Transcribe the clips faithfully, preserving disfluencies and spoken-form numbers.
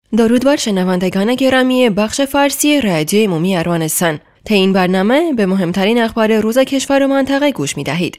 درود بر شنوندگان گرامی بخش فارسی رادیو عمومی ارمنستان. طی این برنامه به مهمترین اخبار روز کشور و منطقه گوش می دهید.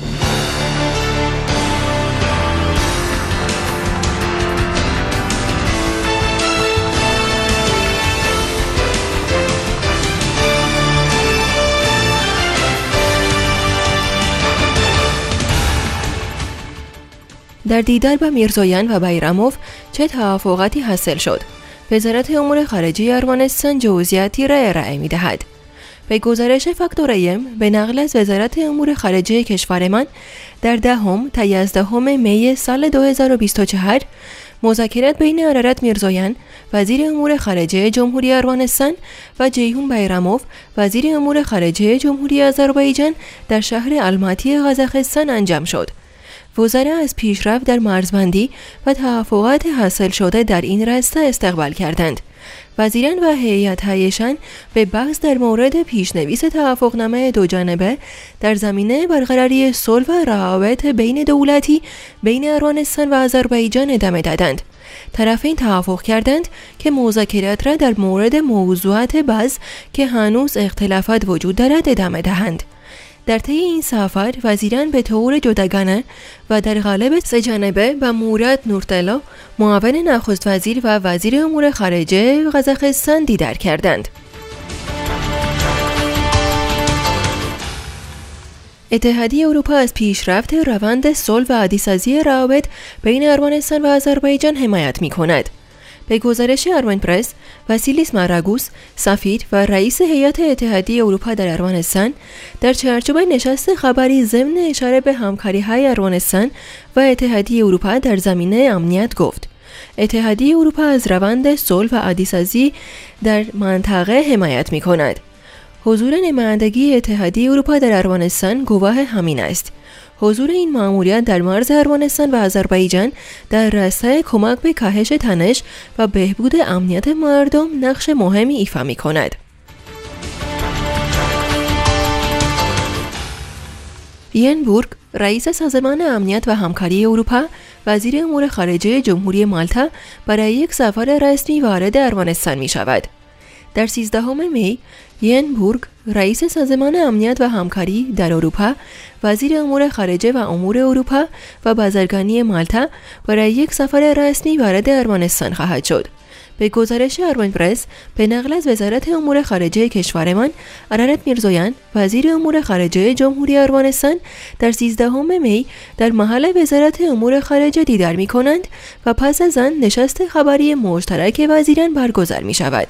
در دیدار با میرزویان و بیراموف چه توافقاتی حاصل شد؟ وزارت امور خارجه ارمنستان جزئیاتی را ارائه می‌دهد. به گزارش فاکتوریم به نقل از وزارت امور خارجه کشورمان در دهم تا یازدهم می سال دو هزار و بیست و چهار مذاکرات بین ارارات میرزویان وزیر امور خارجه جمهوری ارمنستان و جیهون بیراموف وزیر امور خارجه جمهوری آذربایجان در شهر الماتی قزاقستان انجام شد. وزرا از پیشرفت در مرزبندی و توافقات حاصل شده در این راستا استقبال کردند. وزیران و هیئت‌هایشان به بحث در مورد پیشنویس توافقنامه دوجانبه در زمینه برقراری صلح و روابط بین دولتی بین ارمنستان و آذربایجان ادامه دادند. طرفین توافق کردند که مذاکرات را در مورد موضوعات بعض که هنوز اختلافات وجود دارد ادامه دهند. در طی این سفر وزیران به طور جداگانه و در قالب سه جانبه با موراد نورتلا معاون نخست وزیر و وزیر امور خارجه قزاقستان دیدار کردند. اتحادیه اروپا از پیشرفت روند صلح و عادی‌سازی روابط بین ارمنستان و آذربایجان حمایت می‌کند. به گزارش ارمن پرس، واسیلیس ماراگوس، سفیر و رئیس هیئت اتحادیه اروپا در ارمنستان در چارچوب نشست خبری ضمن اشاره به همکاری‌های ارمنستان و اتحادیه اروپا در زمینه امنیت گفت: اتحادیه اروپا از روند صلح و عادی‌سازی در منطقه حمایت می‌کند. حضور نمایندگی اتحادیه اروپا در ارمنستان گواه همین است. حضور این مأموریت در مرز ارمنستان و آذربایجان در راستای کمک به کاهش تنش و بهبود امنیت مردم نقش مهمی ایفا می‌کند. یان بورگ، رئیس سازمان امنیت و همکاری اروپا، وزیر امور خارجه جمهوری مالتا برای یک سفر رسمی وارد ارمنستان می‌شود. در سیزدهم می، یان بورگ، رئیس سازمان امنیت و همکاری در اروپا، وزیر امور خارجه و امور اروپا و بازرگانی مالتا برای یک سفر رسمی وارد ارمنستان خواهد شد. به گزارش ارمن پرس، به نقل از وزارت امور خارجه کشورمان، ارارات میرزویان، وزیر امور خارجه جمهوری ارمنستان در سیزدهم می در محل وزارت امور خارجه دیدار می‌کنند و پس از آن نشست خبری مشترک وزیران برگزار می‌شود.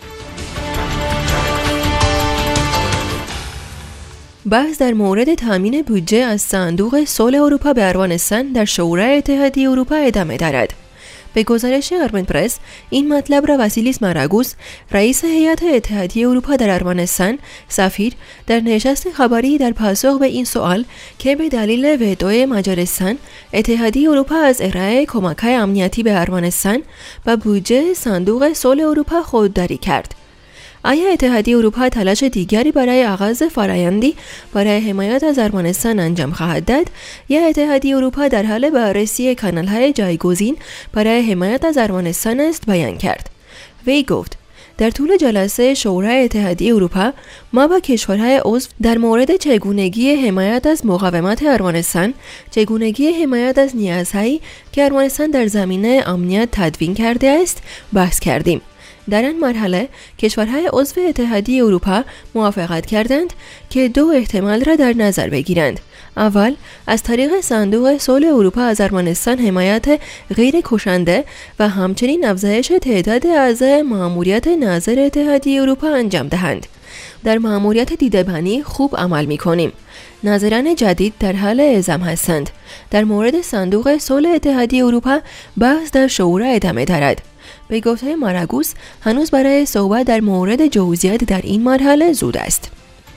بحث در مورد تامین بودجه از صندوق صلح اروپا به ارمنستان در شورای اتحادیه اروپا ادامه دارد. به گزارش ارمن پرس، این مطلب را واسیلیس ماراگوس، رئیس هیئت اتحادیه اروپا در ارمنستان، سفیر، در نشست خبری در پاسخ به این سوال که به دلیل وتو مجارستان اتحادیه اروپا از ارائه کمک‌های امنیتی به ارمنستان و بودجه صندوق صلح اروپا خودداری کرد. آیا اتحادیه اروپا تلاش دیگری برای آغاز فرآیندی برای حمایت از ارمنستان انجام خواهد داد یا اتحادیه اروپا در حال بررسی کانال‌های جایگزین برای حمایت از ارمنستان است بیان کرد. وی گفت: در طول جلسه شورای اتحادیه اروپا ما با کشورهای عضو در مورد چگونگی حمایت از مقاومت ارمنستان، چگونگی حمایت از نیازهایی که ارمنستان در زمینه امنیت تدوین کرده است بحث کردیم. در این مرحله کشورهای عضو اتحادیه اروپا موافقت کردند که دو احتمال را در نظر بگیرند. اول، از طریق صندوق صلح اروپا از ارمنستان حمایت غیر کشنده و همچنین افزایش تعداد اعضای مأموریت ناظر اتحادیه اروپا انجام دهند. در مأموریت دیده‌بانی خوب عمل می‌کنیم. ناظران جدید در حال اعزام هستند. در مورد صندوق صلح اتحادیه اروپا بحث در شورا ادامه دارد. به گفته ماراگوس، هنوز برای صحبت در مورد جزئیات در این مرحله زود است.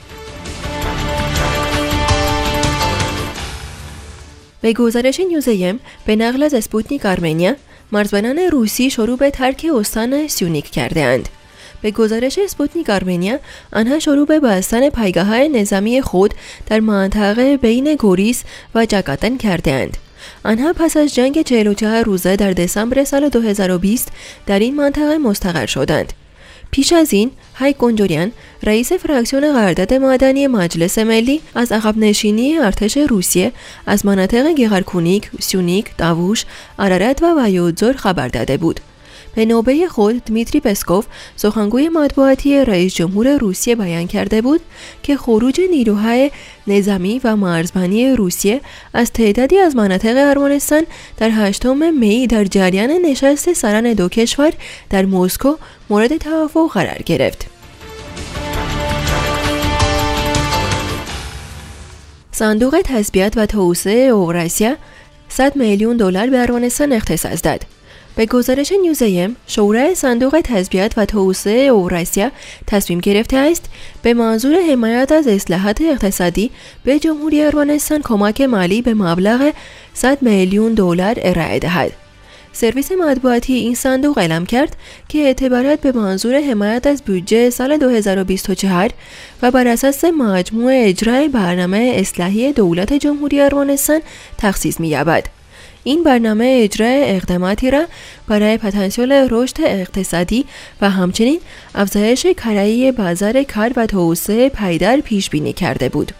به گزارش نیوزیم، به نقل از اسپوتنیک آرمنیا، مرزبانان روسی شروع به ترک استان سیونیک کرده اند. به گزارش اسپوتنیک آرمنیا، آنها شروع به بستن پایگاه‌های نظامی خود در منطقه بین گوریس و جاگاتن کرده اند. آنها پس از جنگ چهل و چهار روزه در دسامبر سال دو هزار و بیست در این منطقه مستقر شدند. پیش از این، هایک گونجوریان، رئیس فراکسیون قرارداد معدنی مجلس ملی، از عقب نشینی ارتش روسیه از مناطق گیغرکونیک، سیونیک، داووش، آرارات و وایودزور خبر داده بود. به نوبه خود دمیتری پسکوف، سخنگوی مطبوعاتی رئیس جمهور روسیه، بیان کرده بود که خروج نیروهای نظامی و مرزبانی روسیه از تعدادی از مناطق ارمنستان در هشتم می در جریان نشست سران دو کشور در مسکو مورد توافق قرار گرفت. صندوق تثبیت و توسعه اوراسیا صد میلیون دلار به ارمنستان اختصاص داد. به گزارش نیوزیم، شورای صندوق تثبیت و توسعه اوراسیا تصمیم گرفته است به منظور حمایت از اصلاحات اقتصادی به جمهوری ارمنستان کمک مالی به مبلغ صد میلیون دلار ارائه دهد. سرویس مطبوعاتی این صندوق اعلام کرد که اعتبارات به منظور حمایت از بودجه سال دو هزار و بیست و چهار و بر اساس مجموع اجرای برنامه اصلاحی دولت جمهوری ارمنستان تخصیص می‌یابد. این برنامه اجرای اقداماتی را برای پتانسیل رشد اقتصادی و همچنین افزایش کارایی بازار کار و توسعه پایدار پیش بینی کرده بود.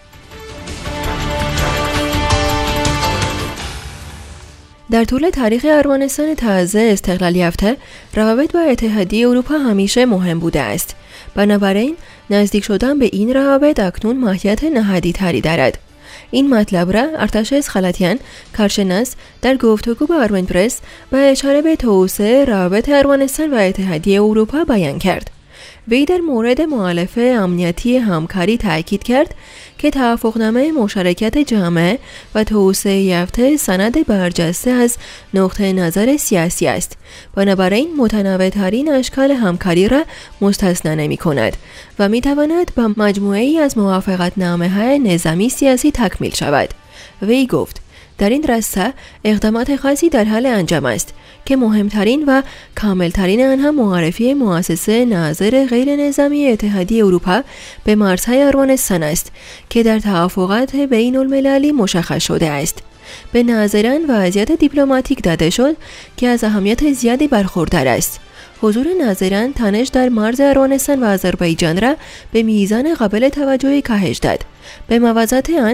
در طول تاریخ ارمنستان تازه استقلال یافته، روابط با اتحادیه اروپا همیشه مهم بوده است. بنابراین نزدیک شدن به این روابط اکنون ماهیت نهادی تری دارد. این مطلب را ارتش خلاتیان، کارشناس، در گفتگو با آرمن پرس با اشاره به توسعه روابط ارمنستان و اتحادیه اروپا بیان کرد. وی در مورد مؤالفه امنیتی همکاری تاکید کرد که توافقنامه مشارکت جامعه و توسعه یافته سند برجسته از نقطه نظر سیاسی است. بنابراین متنوع‌ترین اشکال همکاری را مستثنا نمی‌کند و می‌تواند با مجموعه‌ای از موافقتنامه‌های نظامی سیاسی تکمیل شود. وی گفت در این راستا اقدامات خاصی در حال انجام است که مهمترین و کاملترین آنها معرفی مؤسسه ناظر غیر نظامی اتحادیه اروپا به مرزهای ارمنستان است که در توافقات بین المللی مشخص شده است. به ناظران وضعیت دیپلماتیک داده شد که از اهمیت زیادی برخوردار است. حضور ناظران تنش در مرز ارمنستان و آذربایجان را به میزان قابل توجهی کاهش داد. به موازات آن،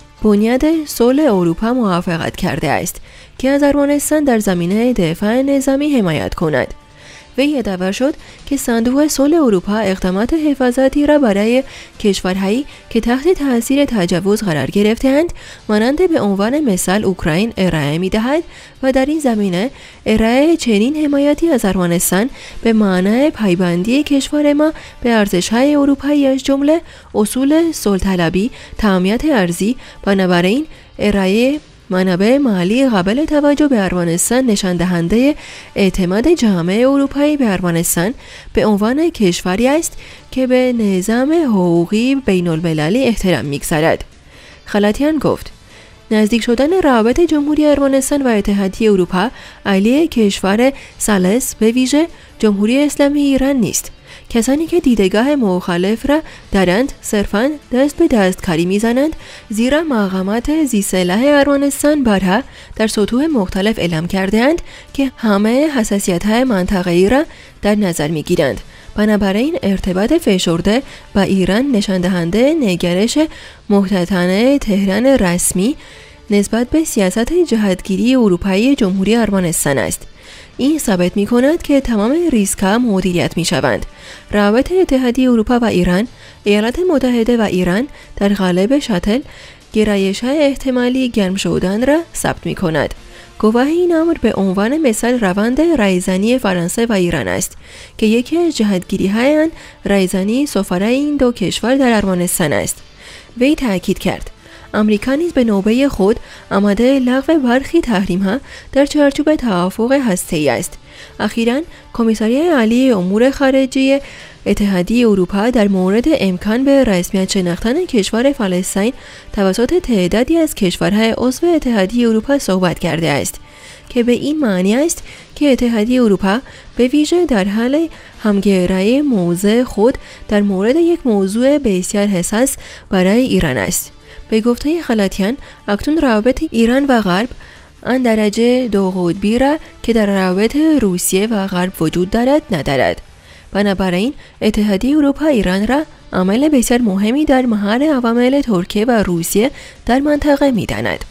بنیاد صلح اروپا موافقت کرده است که از ارمنستان در زمینه دفاع نظامی حمایت کند. وی ادعا شد که صندوق صلح اروپا اقدامات حفاظتی را برای کشورهایی که تحت تاثیر تجاوز قرار گرفته‌اند مانند به عنوان مثال اوکراین ارائه می‌دهد و در این زمینه ارائه چنین حمایتی از ارمنستان به معنای پایبندی کشور ما به ارزش‌های اروپایی از جمله اصول صلح‌طلبی، تامینات ارضی، بنابراین ارائه منابع مالی قابل توجه به ارمنستان نشان دهنده اعتماد جامعه اروپایی به ارمنستان به عنوان کشوری است که به نظام حقوقی بین المللی احترام می‌گذارد. خلاتیان گفت نزدیک شدن روابط جمهوری ارمنستان و اتحادیه اروپا علیه کشور ثالث به ویژه جمهوری اسلامی ایران نیست. کسانی که دیدگاه مخالف را دارند صرفاً دست به دستکاری میزنند، زیرا مقامات ذی‌صلاح ارمنستان بارها در سطوح مختلف اعلام کرده‌اند که همه حساسیت‌های منطقه‌ای را در نظر میگیرند. بنابراین ارتباط فشرده با ایران نشان دهنده نگرش محتاطانه تهران رسمی نسبت به سیاست جهتگیری اروپایی جمهوری ارمنستان است. این ثابت می کند که تمام ریسک‌ها مدیریت می شوند. روابط اتحادیه اروپا و ایران، ایالات متحده و ایران در قالب شاتل گرایش‌های احتمالی گرم شدن را ثبت می کند. گواه این امر به عنوان مثال روند رایزنی فرانسه و ایران است که یکی از جهتگیری‌های آن رایزنی سفرای این دو کشور در ارمنستان است. وی تأکید کرد آمریکا نیز به نوبه خود آماده لغو برخی تحریم‌ها در چارچوب توافق هسته‌ای است. اخیراً کمیساریای عالی امور خارجه اتحادیه اروپا در مورد امکان به رسمیت شناختن کشور فلسطین توسط تعدادی از کشورهای عضو اتحادیه اروپا صحبت کرده است که به این معنی است که اتحادیه اروپا به ویژه در حال همگرایی موضع خود در مورد یک موضوع بسیار حساس برای ایران است. به گفته خلاتیان، اکنون روابط ایران و غرب آن درجه دو قطبی را که در روابط روسیه و غرب وجود دارد ندارد. بنابراین اتحادیه اروپا ایران را عامل بسیار مهمی در مهار عوامل ترکیه و روسیه در منطقه می‌داند.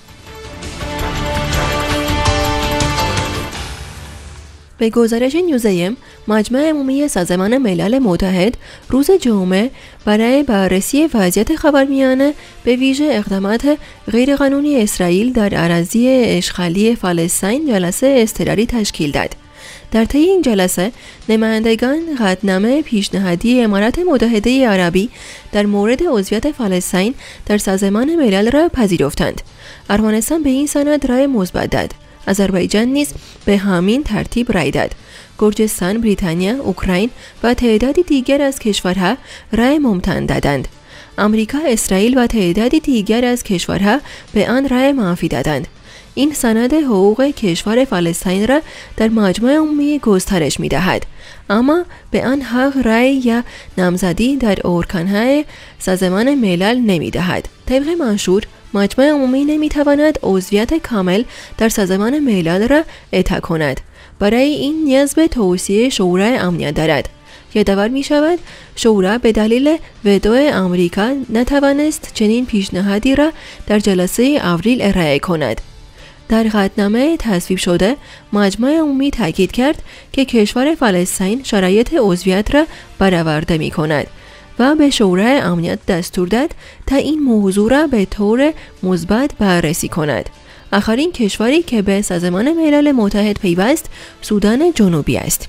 به گزارش نیوزیم، مجمع عمومی سازمان ملل متحد روز جمعه برای بررسی وضعیت خاورمیانه به ویژه اقدامات غیرقانونی اسرائیل در اراضی اشغالی فلسطین جلسه اضطراری تشکیل داد. در طی این جلسه نمایندگان قطعنامه پیشنهادی امارات متحده عربی در مورد عضویت فلسطین در سازمان ملل را پذیرفتند. ارمنستان به این سند رأی مثبت داد. آذربایجان نیز به همین ترتیب رأی داد. گرجستان، بریتانیا، اوکراین و تعدادی دیگر از کشورها رأی ممتنع دادند. آمریکا، اسرائیل و تعدادی دیگر از کشورها به آن رأی منفی دادند. این سند حقوق کشور فلسطین را در مجمع عمومی گسترش می‌دهد، اما به آن حق رأی یا نامزدی در ارکان‌های سازمان ملل نمی‌دهد. طبق منشور، مجمع عمومی نمی‌تواند عضویت کامل در سازمان ملل را اعطا کند. برای این نیاز به توصیه شورای امنیت دارد. یادآور می شود شورا به دلیل وتو آمریکا نتوانست چنین پیشنهادی را در جلسه آوریل ارائه کند. در قطعنامه تصویب شده، مجمع عمومی تاکید کرد که کشور فلسطین شرایط عضویت را برآورده می کند و به شورای امنیت دستور داد تا این موضوع را به طور مثبت بررسی کند. آخرین کشوری که به سازمان ملل متحد پیوست سودان جنوبی است.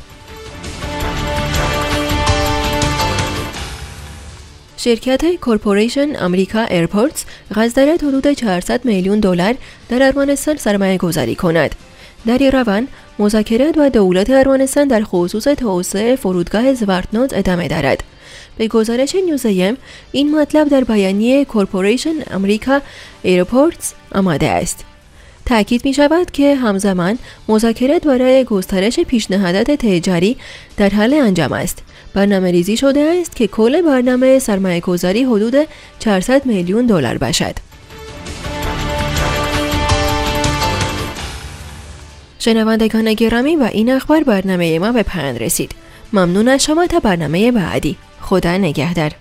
شرکت کورپوریشن امریکا ایرپورتس قصد دارد حدود چهارصد میلیون دلار در ارمنستان سرمایه گذاری کند. در این روند مذاکرات با دولت ارمنستان در خصوص توسعه فرودگاه زوارتنوت ادامه دارد. به گزارش نیوزیم، این مطلب در بیانیه کورپوریشن امریکا ایرپورتس آمده است. تأکید می شود که همزمان مذاکرات برای گسترش پیشنهادات تجاری در حال انجام است. برنامه ریزی شده است که کل برنامه سرمایه گذاری حدود چهارصد میلیون دلار باشد. شنوندگان گرامی، و این اخبار برنامه ما به پایان رسید. ممنون از شما. تا برنامه بعدی. خدا نگهدار.